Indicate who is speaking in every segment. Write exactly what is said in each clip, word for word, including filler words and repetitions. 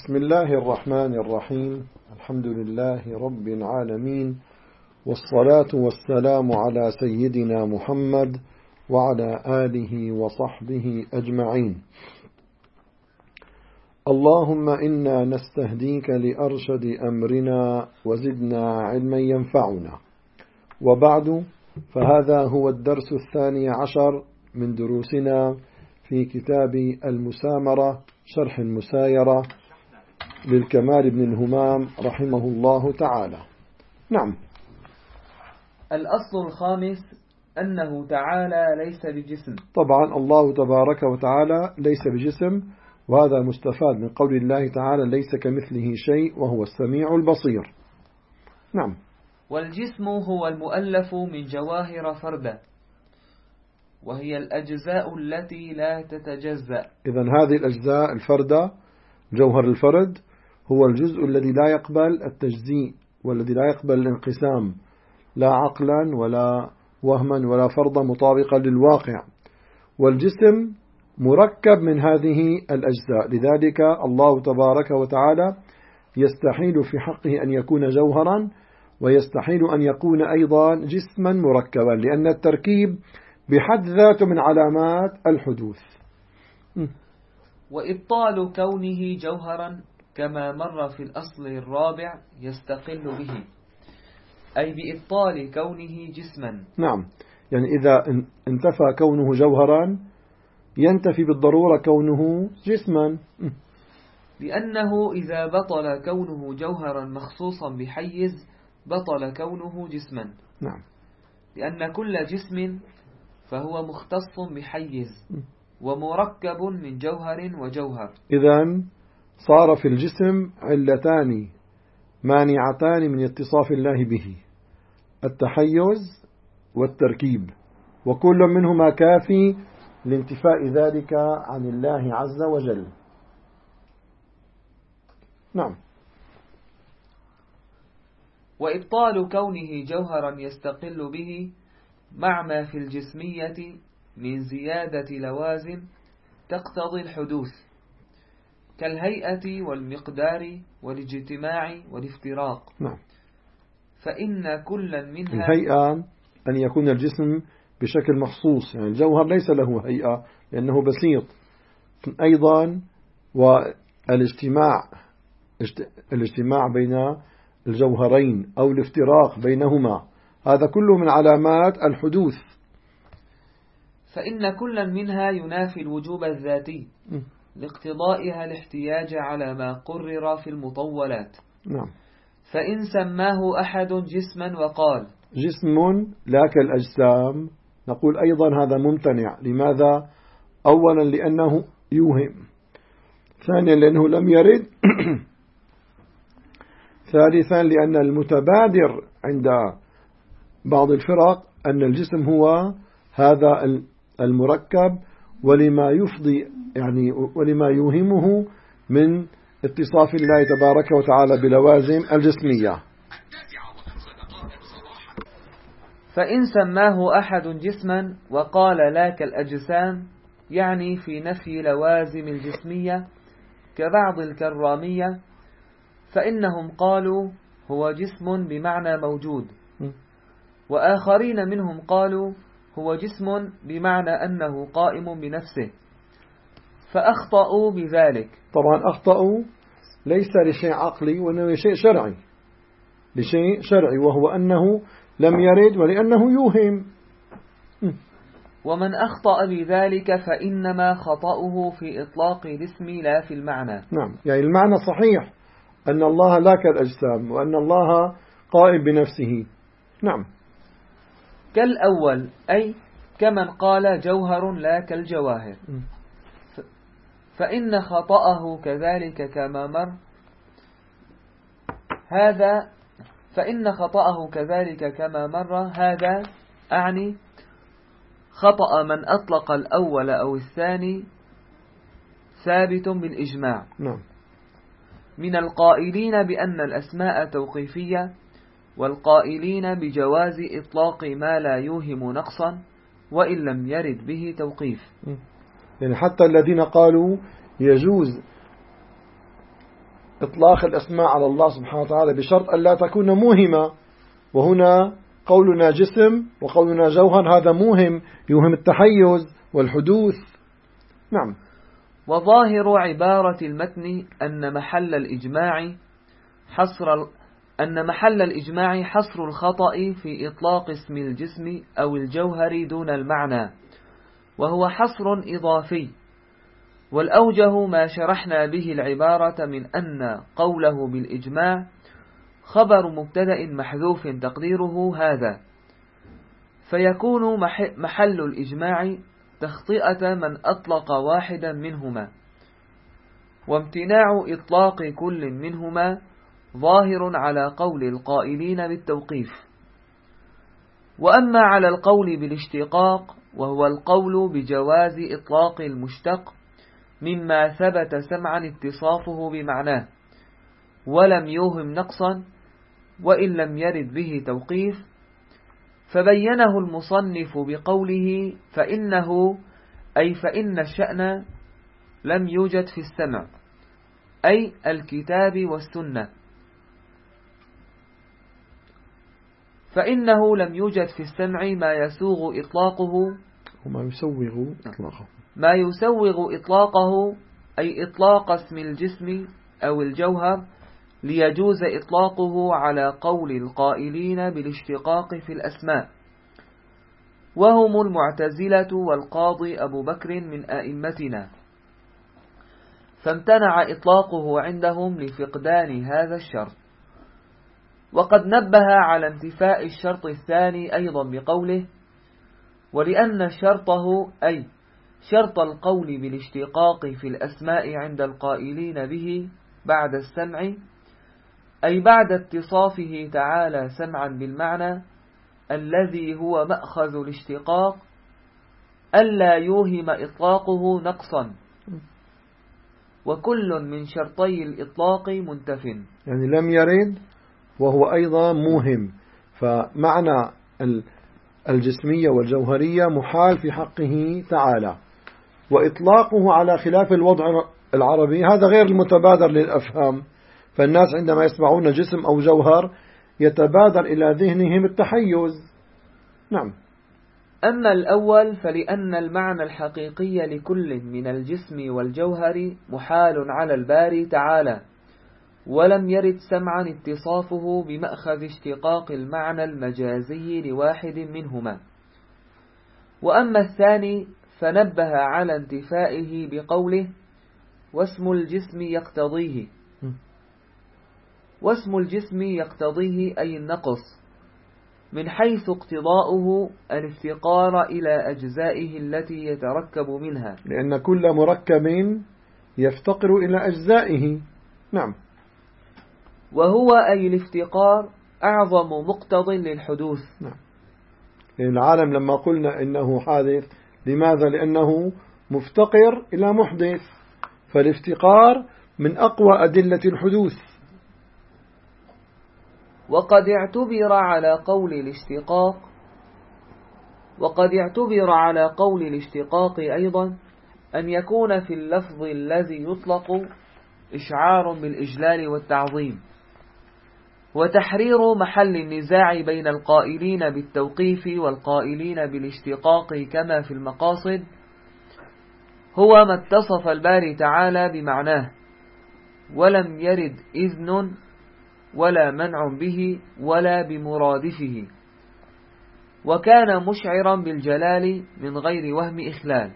Speaker 1: بسم الله الرحمن الرحيم. الحمد لله رب العالمين، والصلاة والسلام على سيدنا محمد وعلى آله وصحبه أجمعين. اللهم إنا نستهديك لأرشد أمرنا وزدنا علما ينفعنا. وبعد، فهذا هو الدرس الثاني عشر من دروسنا في كتاب المسامرة شرح المسايرة للكمال بن الهمام رحمه الله تعالى. نعم.
Speaker 2: الأصل الخامس أنه تعالى ليس بجسم.
Speaker 1: طبعا الله تبارك وتعالى ليس بجسم، وهذا مستفاد من قول الله تعالى ليس كمثله شيء وهو السميع البصير. نعم.
Speaker 2: والجسم هو المؤلف من جواهر فردة، وهي الأجزاء التي لا تتجزأ.
Speaker 1: إذن هذه الأجزاء الفردة، جوهر الفرد هو الجزء الذي لا يقبل التجزيء والذي لا يقبل الانقسام، لا عقلا ولا وهما ولا فرضا مطابقا للواقع. والجسم مركب من هذه الأجزاء، لذلك الله تبارك وتعالى يستحيل في حقه أن يكون جوهرا، ويستحيل أن يكون أيضا جسما مركبا، لأن التركيب بحد ذاته من علامات الحدوث.
Speaker 2: وإبطال كونه جوهرا كما مر في الأصل الرابع يستقل به، أي بإبطال كونه جسما.
Speaker 1: نعم، يعني إذا انتفى كونه جوهرا ينتفي بالضرورة كونه جسما،
Speaker 2: لأنه إذا بطل كونه جوهرا مخصوصا بحيز بطل كونه جسما.
Speaker 1: نعم.
Speaker 2: لأن كل جسم فهو مختص بحيز ومركب من جوهر وجوهر.
Speaker 1: إذن صار في الجسم علتان مانعتان من اتصاف الله به: التحيز والتركيب، وكل منهما كافي لانتفاء ذلك عن الله عز وجل. نعم.
Speaker 2: وإبطال كونه جوهرا يستقل به مع ما في الجسمية من زيادة لوازم تقتضي الحدوث، كالهيئة والمقدار والاجتماع والافتراق.
Speaker 1: نعم.
Speaker 2: فإن كل منها
Speaker 1: الهيئة أن يكون الجسم بشكل مخصوص، يعني الجوهر ليس له هيئة لأنه بسيط. أيضا والاجتماع الاجتماع بين الجوهرين أو الافتراق بينهما، هذا كله من علامات الحدوث.
Speaker 2: فإن كل منها ينافي الوجوب الذاتي لاقتضائها الاحتياج على ما قرر في المطولات.
Speaker 1: نعم.
Speaker 2: فإن سماه أحد جسما وقال
Speaker 1: جسم لا كالأجسام، نقول أيضا هذا ممتنع. لماذا؟ أولا لأنه يوهم، ثانيا لأنه لم يرد، ثالثا لأن المتبادر عند بعض الفرق أن الجسم هو هذا المركب، ولما يفضي يعني ولما يوهمه من اتصاف الله تبارك وتعالى بلوازم الجسمية.
Speaker 2: فإن سماه أحد جسما وقال لا كالأجسام، يعني في نفي لوازم الجسمية كبعض الكرامية، فإنهم قالوا هو جسم بمعنى موجود، وآخرين منهم قالوا هو جسم بمعنى أنه قائم بنفسه، فأخطأوا بذلك.
Speaker 1: طبعا أخطأوا ليس لشيء عقلي، وإنما لشيء شرعي، لشيء شرعي وهو أنه لم يرد ولأنه يوهم.
Speaker 2: ومن أخطأ بذلك فإنما خطأه في إطلاق الاسم لا في المعنى.
Speaker 1: نعم، يعني المعنى صحيح أن الله لا كالأجسام وأن الله قائم بنفسه. نعم.
Speaker 2: كالأول، أي كمن قال جوهر لا كالجواهر، فإن خطأه كذلك كما مر هذا فإن خطأه كذلك كما مر هذا أعني خطأ من أطلق الأول أو الثاني ثابت بالإجماع.
Speaker 1: نعم.
Speaker 2: من القائلين بأن الأسماء توقيفية، والقائلين بجواز إطلاق ما لا يوهم نقصا وإن لم يرد به توقيف.
Speaker 1: يعني حتى الذين قالوا يجوز إطلاق الأسماء على الله سبحانه وتعالى بشرط أن لا تكون موهمة، وهنا قولنا جسم وقولنا جوهر هذا موهم، يوهم التحيز والحدوث. نعم.
Speaker 2: وظاهر عبارة المتن أن محل الإجماع حصر أن محل الإجماع حصر الخطأ في إطلاق اسم الجسم أو الجوهر دون المعنى، وهو حصر إضافي. والأوجه ما شرحنا به العبارة من أن قوله بالإجماع خبر مبتدأ محذوف تقديره هذا، فيكون محل الإجماع تخطئة من أطلق واحدا منهما، وامتناع إطلاق كل منهما ظاهر على قول القائلين بالتوقيف. وأما على القول بالاشتقاق، وهو القول بجواز إطلاق المشتق مما ثبت سمعا اتصافه بمعناه ولم يوهم نقصا وإن لم يرد به توقيف، فبينه المصنف بقوله فإنه أي فإن الشأن لم يوجد في السمع، أي الكتاب والسنة، فإنه لم يوجد في السمع ما يسوغ إطلاقه
Speaker 1: وما يسوغ إطلاقه
Speaker 2: ما يسوغ إطلاقه أي إطلاق اسم الجسم أو الجوهر ليجوز إطلاقه على قول القائلين بالاشتقاق في الأسماء، وهم المعتزلة والقاضي أبو بكر من آئمتنا، فامتنع إطلاقه عندهم لفقدان هذا الشرط. وقد نبه على انتفاء الشرط الثاني أيضا بقوله ولأن شرطه أي شرط القول بالاشتقاق في الأسماء عند القائلين به بعد السمع، أي بعد اتصافه تعالى سمعا بالمعنى الذي هو مأخذ الاشتقاق، ألا يوهم إطلاقه نقصا، وكل من شرطي الإطلاق منتف،
Speaker 1: يعني لم يرد وهو أيضا موهم، فمعنى الجسمية والجوهرية محال في حقه تعالى، وإطلاقه على خلاف الوضع العربي هذا غير المتبادر للأفهام، فالناس عندما يسمعون جسم أو جوهر يتبادر إلى ذهنهم التحيز. نعم.
Speaker 2: أما الأول فلأن المعنى الحقيقي لكل من الجسم والجوهر محال على الباري تعالى، ولم يرد سمعا اتصافه بمأخذ اشتقاق المعنى المجازي لواحد منهما. وأما الثاني فنبه على انتفائه بقوله واسم الجسم يقتضيه، واسم الجسم يقتضيه أي النقص، من حيث اقتضاؤه الافتقار إلى أجزائه التي يتركب منها،
Speaker 1: لأن كل مركب يفتقر إلى أجزائه. نعم.
Speaker 2: وهو أي الافتقار أعظم مقتض للحدوث.
Speaker 1: نعم. يعني العالم لما قلنا إنه حادث، لماذا؟ لأنه مفتقر إلى محدث، فالافتقار من أقوى أدلة الحدوث.
Speaker 2: وقد اعتبر على قول الاشتقاق وقد اعتبر على قول الاشتقاق أيضا أن يكون في اللفظ الذي يطلق إشعار بالإجلال والتعظيم، وتحرير محل النزاع بين القائلين بالتوقيف والقائلين بالاشتقاق كما في المقاصد، هو ما اتصف الباري تعالى بمعناه ولم يرد إذن ولا منع به ولا بمرادفه، وكان مشعرا بالجلال من غير وهم إخلال،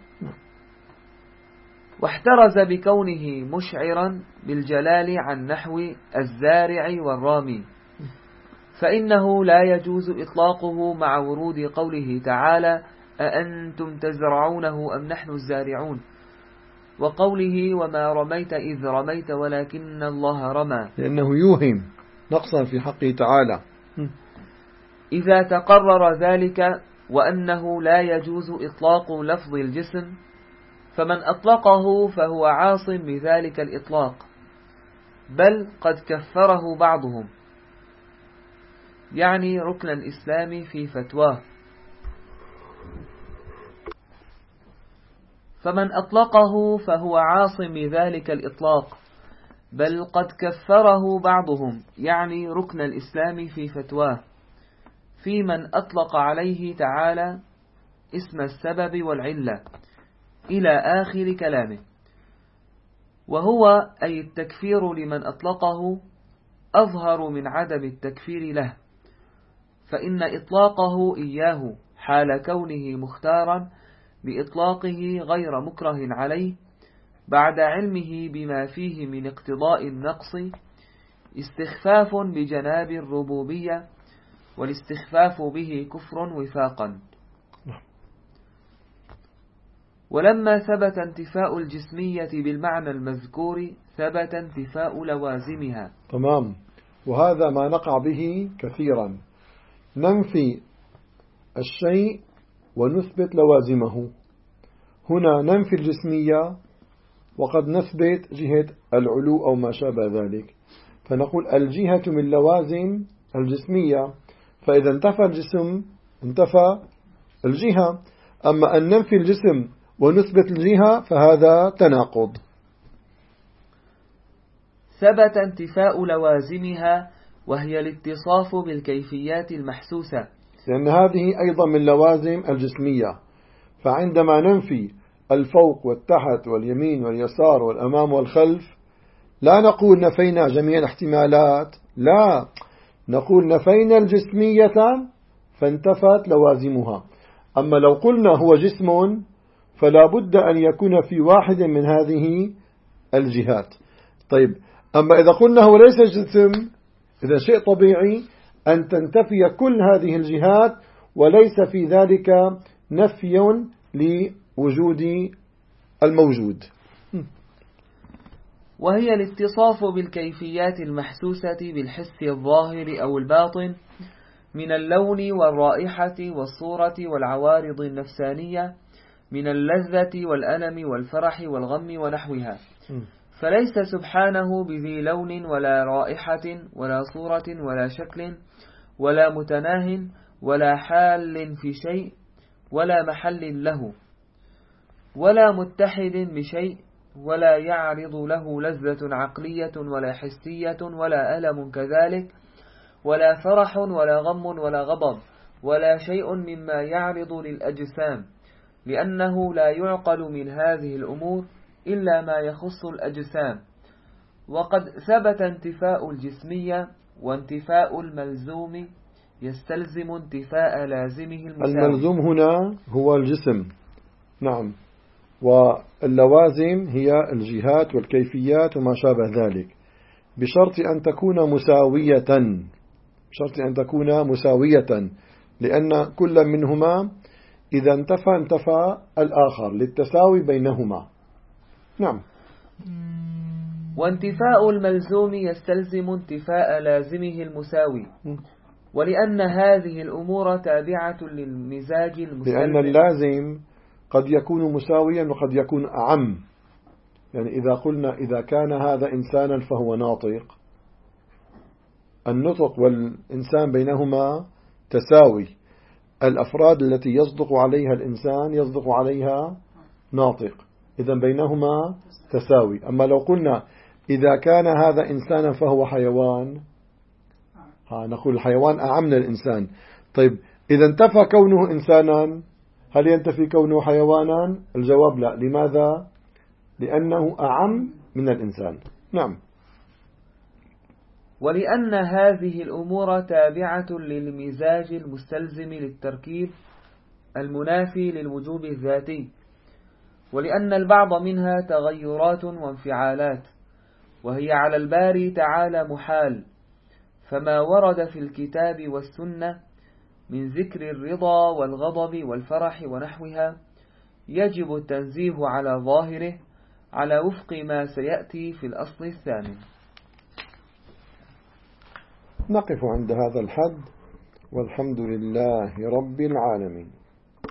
Speaker 2: واحترز بكونه مشعرا بالجلال عن نحو الزارع والرامي، فإنه لا يجوز إطلاقه مع ورود قوله تعالى أأنتم تزرعونه أم نحن الزارعون، وقوله وما رميت إذ رميت ولكن الله رمى،
Speaker 1: لأنه يوهم نقصا في حقه تعالى.
Speaker 2: إذا تقرر ذلك وأنه لا يجوز إطلاق لفظ الجسم، فمن أطلقه فهو عاص بذلك الإطلاق، بل قد كفره بعضهم، يعني ركن الإسلام في فتواه، فمن أطلقه فهو عاص بذلك الإطلاق، بل قد كفره بعضهم، يعني ركن الإسلام في فتواه، في من أطلق عليه تعالى اسم السبب والعلة إلى آخر كلامه. وهو أي التكفير لمن أطلقه أظهر من عدم التكفير له، فإن إطلاقه إياه حال كونه مختارا بإطلاقه غير مكره عليه بعد علمه بما فيه من اقتضاء النقص استخفاف بجناب الربوبية، والاستخفاف به كفر وفاقا. ولما ثبت انتفاء الجسمية بالمعنى المذكور ثبت انتفاء لوازمها.
Speaker 1: تمام. وهذا ما نقع به كثيرا، ننفي الشيء ونثبت لوازمه. هنا ننفي الجسمية وقد نثبت جهة العلو أو ما شابه ذلك، فنقول الجهة من لوازم الجسمية، فإذا انتفى الجسم انتفى الجهة. أما أن ننفي الجسم ونثبت الجهة فهذا تناقض.
Speaker 2: ثبت انتفاء لوازمها وهي الاتصاف بالكيفيات المحسوسة،
Speaker 1: لأن هذه أيضا من لوازم الجسمية. فعندما ننفي الفوق والتحت واليمين واليسار والأمام والخلف لا نقول نفينا جميع الاحتمالات، لا، نقول نفينا الجسمية فانتفت لوازمها. أما لو قلنا هو جسم فلا بد أن يكون في واحد من هذه الجهات. طيب، أما إذا قلنا هو ليس جسم، إذا شيء طبيعي أن تنتفي كل هذه الجهات وليس في ذلك نفي لوجود الموجود.
Speaker 2: وهي الاتصاف بالكيفيات المحسوسة بالحس الظاهر أو الباطن من اللون والرائحة والصورة والعوارض النفسانية من اللذة والألم والفرح والغم ونحوها، فليس سبحانه بذي لون ولا رائحة ولا صورة ولا شكل ولا متناه ولا حال في شيء ولا محل له ولا متحد بشيء، ولا يعرض له لذة عقلية ولا حسية ولا ألم كذلك، ولا فرح ولا غم ولا غضب ولا شيء مما يعرض للأجسام، لأنه لا يعقل من هذه الأمور إلا ما يخص الأجسام. وقد ثبت انتفاء الجسمية، وانتفاء الملزوم يستلزم انتفاء لازمه المساوي.
Speaker 1: الملزوم هنا هو الجسم، نعم، واللوازم هي الجهات والكيفيات وما شابه ذلك، بشرط أن تكون مساوية، بشرط أن تكون مساوية، لأن كل منهما إذا انتفى انتفى الآخر للتساوي بينهما. نعم.
Speaker 2: وانتفاء الملزوم يستلزم انتفاء لازمه المساوي، ولأن هذه الأمور تابعة للمزاج المسلم،
Speaker 1: لأن اللازم قد يكون مساويا وقد يكون أعم. يعني إذا قلنا إذا كان هذا إنسانا فهو ناطق، النطق والإنسان بينهما تساوي، الأفراد التي يصدق عليها الإنسان يصدق عليها ناطق، إذا بينهما تساوي. أما لو قلنا إذا كان هذا إنسانا فهو حيوان، ها نقول الحيوان أعم من الإنسان. طيب، إذا انتفى كونه إنسانا هل ينتفي كونه حيوانا؟ الجواب لا. لماذا؟ لأنه أعم من الإنسان. نعم.
Speaker 2: ولأن هذه الأمور تابعة للمزاج المستلزم للتركيب المنافي للوجوب الذاتي، ولأن البعض منها تغيرات وانفعالات، وهي على الباري تعالى محال. فما ورد في الكتاب والسنة من ذكر الرضا والغضب والفرح ونحوها يجب التنزيه على ظاهره على وفق ما سيأتي في الأصل الثامن.
Speaker 1: نقف عند هذا الحد، والحمد لله رب العالمين.